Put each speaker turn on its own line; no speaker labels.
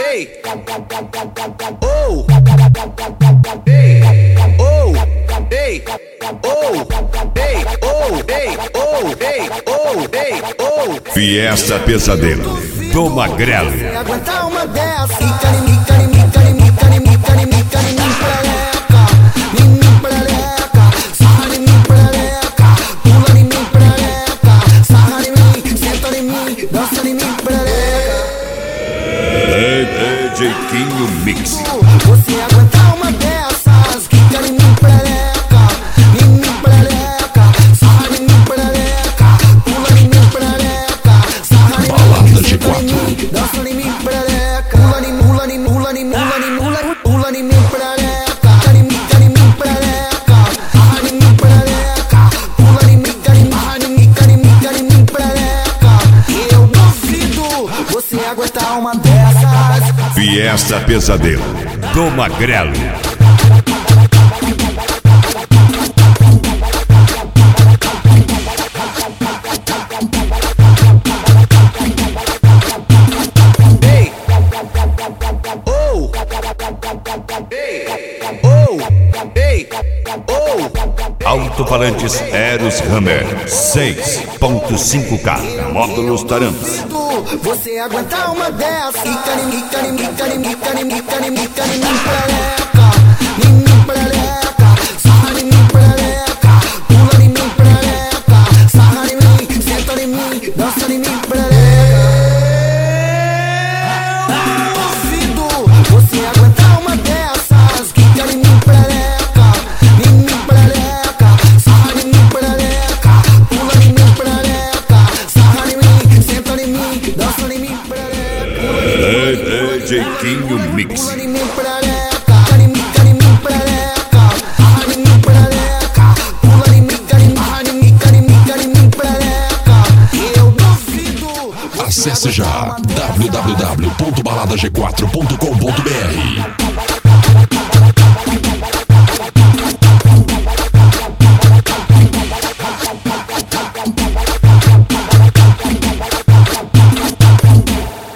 Ei, oh, ei, oh, ei, oh, ei, oh, ei, oh, ei, oh, ei, oh.
Fiesta Pesadelo do Magrelo.
Aguentar uma dessa, mica, mica, mica, mica, mica, mica, mim preleca, sarra em mim preleca, pula em mim preleca, sarra em mim, senta em mim, dança em mim preleca.
DJ Quinho Mix.
Você aguentar uma dessas, quica em mim preleca, sarra em mim preleca, pula em mim preleca, sarra em mim, senta em mim, dança em mim preleca, pula em mim, pula em mim, pula em mim, pula em mim preleca, mica em mim preleca, sarra em mim preleca, pula em mim, mica em mim preleca. Eu duvido você aguentar uma dessas.
Fiesta Pesadelo do Magrelo.
Ei, oh, ei, oh, ei, oh.
Alto-falantes Eros Hammer 6.5K. Módulos Taramps.
Você aguentar uma dessa, mica, mica, mica, mica, mica, mica, mim preleca, sarra em mim preleca, pula em mim preleca, sarra em mim, senta em mim, dança em mim preleca. Duvido você aguentar uma dessas, quica em mim preleca, sarra em mim preleca, pula em mim preleca, sarra em mim, senta em mim, dança em mim preleca.
DJ Quinho Mix.
Pula em mim preleca, mica em mim preleca, sarra em mim preleca, pula em mim, mica em mim preleca. Eu duvido.
Acesse já www.baladag4.com.br.